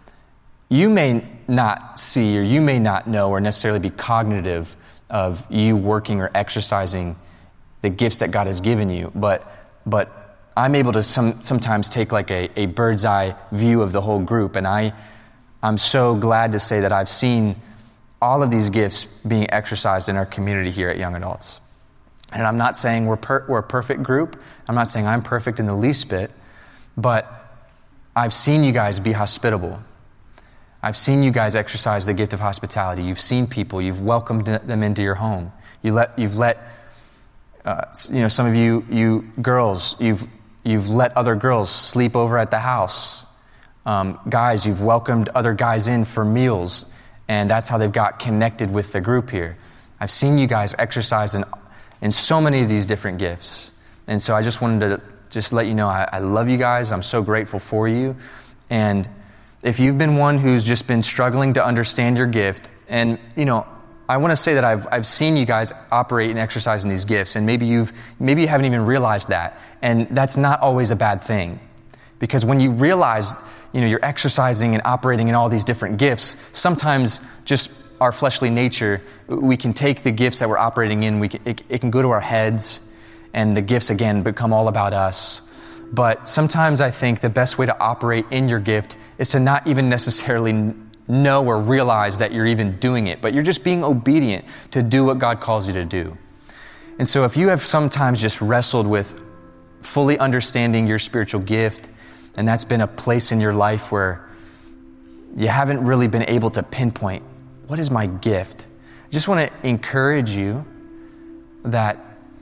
you may not see or you may not know or necessarily be cognitive of you working or exercising the gifts that God has given you. But But I'm able to some, sometimes take like a, a bird's eye view of the whole group. And I, I'm so glad to say that I've seen all of these gifts being exercised in our community here at Young Adults. And I'm not saying we're, per, we're a perfect group. I'm not saying I'm perfect in the least bit. But I've seen you guys be hospitable. I've seen you guys exercise the gift of hospitality. You've seen people. You've welcomed them into your home. You let, you've let... Uh, you know, some of you, you girls, you've you've let other girls sleep over at the house. Um, guys, you've welcomed other guys in for meals, and that's how they've got connected with the group here. I've seen you guys exercise in in so many of these different gifts, and so I just wanted to just let you know I, I love you guys. I'm so grateful for you, and if you've been one who's just been struggling to understand your gift, and you know. I want to say that I've I've seen you guys operate and exercise in these gifts, and maybe you've maybe you haven't even realized that, and that's not always a bad thing, because when you realize you know you're exercising and operating in all these different gifts, sometimes just our fleshly nature, we can take the gifts that we're operating in, we can, it, it can go to our heads, and the gifts again become all about us. But sometimes I think the best way to operate in your gift is to not even necessarily know or realize that you're even doing it, but you're just being obedient to do what God calls you to do. And so if you have sometimes just wrestled with fully understanding your spiritual gift, and that's been a place in your life where you haven't really been able to pinpoint, what is my gift? I just want to encourage you that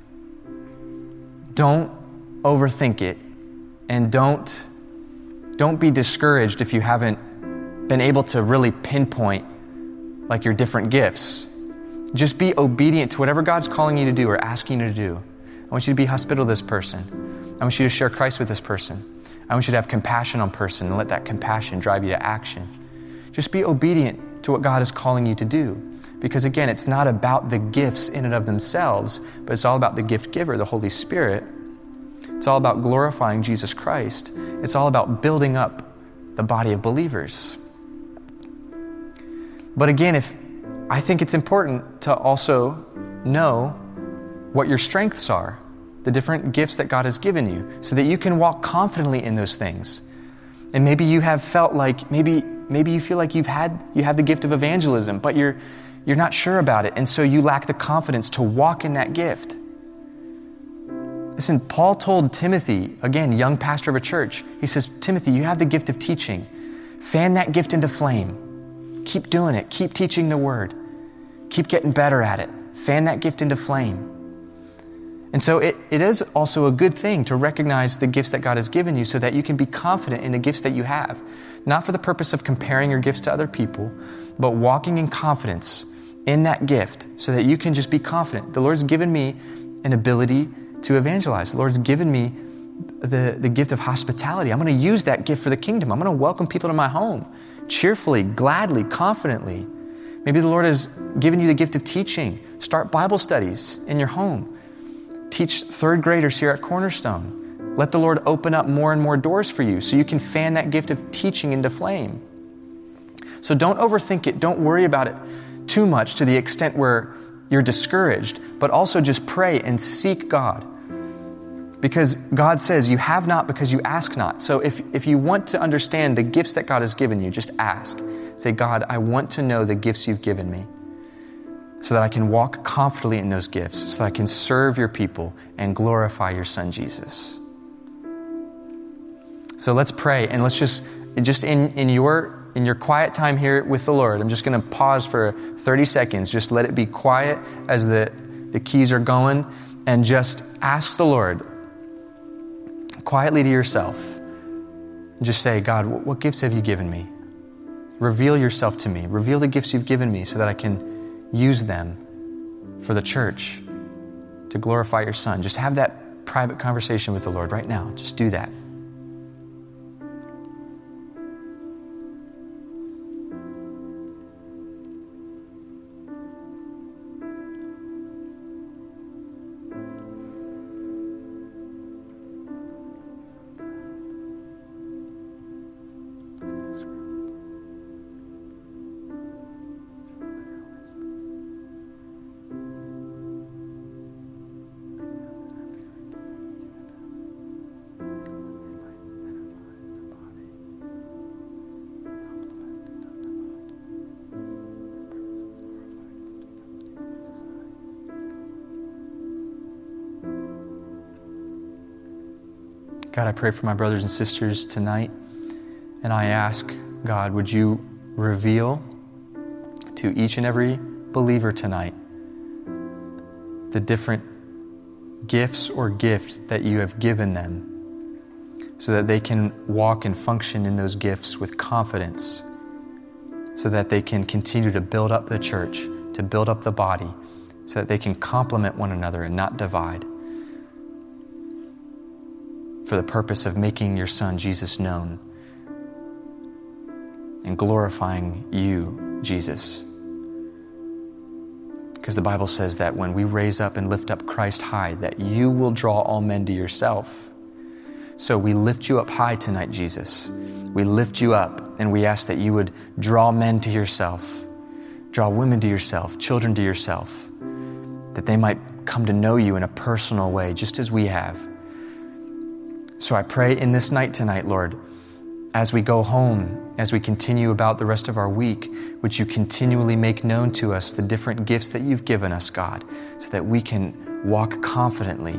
don't overthink it, and don't, don't be discouraged if you haven't been able to really pinpoint like your different gifts. Just be obedient to whatever God's calling you to do or asking you to do. I want you to be hospitable to this person. I want you to share Christ with this person. I want you to have compassion on person and let that compassion drive you to action. Just be obedient to what God is calling you to do. Because again, it's not about the gifts in and of themselves, but it's all about the gift giver, the Holy Spirit. It's all about glorifying Jesus Christ. It's all about building up the body of believers. But again, if I think it's important to also know what your strengths are, the different gifts that God has given you, so that you can walk confidently in those things. And maybe you have felt like, maybe maybe you feel like you've had, you have the gift of evangelism, but you're you're not sure about it. And so you lack the confidence to walk in that gift. Listen, Paul told Timothy, again, young pastor of a church, he says, Timothy, you have the gift of teaching. Fan that gift into flame. Keep doing it. Keep teaching the word. Keep getting better at it. Fan that gift into flame. And so it, it is also a good thing to recognize the gifts that God has given you so that you can be confident in the gifts that you have. Not for the purpose of comparing your gifts to other people, but walking in confidence in that gift so that you can just be confident. The Lord's given me an ability to evangelize. The Lord's given me the, the gift of hospitality. I'm going to use that gift for the kingdom. I'm going to welcome people to my home cheerfully, gladly, confidently. Maybe the Lord has given you the gift of teaching. Start Bible studies in your home. Teach third graders here at Cornerstone. Let the Lord open up more and more doors for you so you can fan that gift of teaching into flame. So don't overthink it. Don't worry about it too much to the extent where you're discouraged, but also just pray and seek God. Because God says you have not because you ask not. So if, if you want to understand the gifts that God has given you, just ask. Say, God, I want to know the gifts you've given me so that I can walk confidently in those gifts, so that I can serve your people and glorify your Son, Jesus. So let's pray, and let's just, just in, in your in your quiet time here with the Lord, I'm just going to pause for thirty seconds. Just let it be quiet as the, the keys are going, and just ask the Lord quietly to yourself. Just say, God, what, what gifts have you given me? Reveal yourself to me. Reveal the gifts you've given me so that I can use them for the church to glorify your Son. Just have that private conversation with the Lord right now. Just do that. God, I pray for my brothers and sisters tonight, and I ask, God, would you reveal to each and every believer tonight the different gifts or gift that you have given them so that they can walk and function in those gifts with confidence, so that they can continue to build up the church, to build up the body, so that they can complement one another and not divide, for the purpose of making your Son, Jesus, known and glorifying you, Jesus. Because the Bible says that when we raise up and lift up Christ high, that you will draw all men to yourself. So we lift you up high tonight, Jesus. We lift you up, and we ask that you would draw men to yourself, draw women to yourself, children to yourself, that they might come to know you in a personal way, just as we have. So I pray in this night tonight, Lord, as we go home, as we continue about the rest of our week, would you continually make known to us the different gifts that you've given us, God, so that we can walk confidently.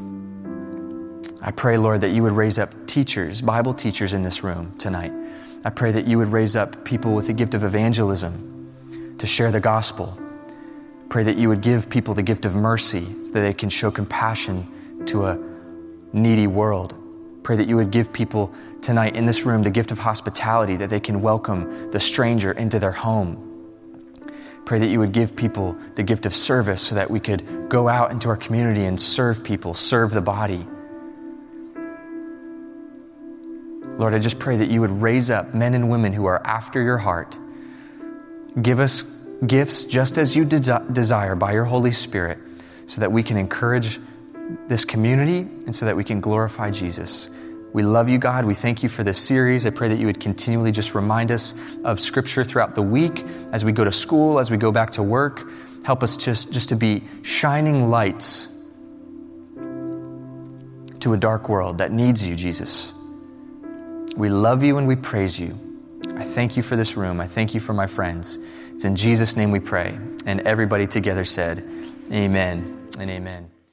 I pray, Lord, that you would raise up teachers, Bible teachers in this room tonight. I pray that you would raise up people with the gift of evangelism to share the gospel. Pray that you would give people the gift of mercy so that they can show compassion to a needy world. Pray that you would give people tonight in this room the gift of hospitality, that they can welcome the stranger into their home. Pray that you would give people the gift of service so that we could go out into our community and serve people, serve the body. Lord, I just pray that you would raise up men and women who are after your heart. Give us gifts just as you de- desire by your Holy Spirit so that we can encourage this community and so that we can glorify Jesus. We love you, God. We thank you for this series. I pray that you would continually just remind us of Scripture throughout the week as we go to school, as we go back to work. Help us just, just to be shining lights to a dark world that needs you, Jesus. We love you and we praise you. I thank you for this room. I thank you for my friends. It's in Jesus' name we pray. And everybody together said, amen and amen.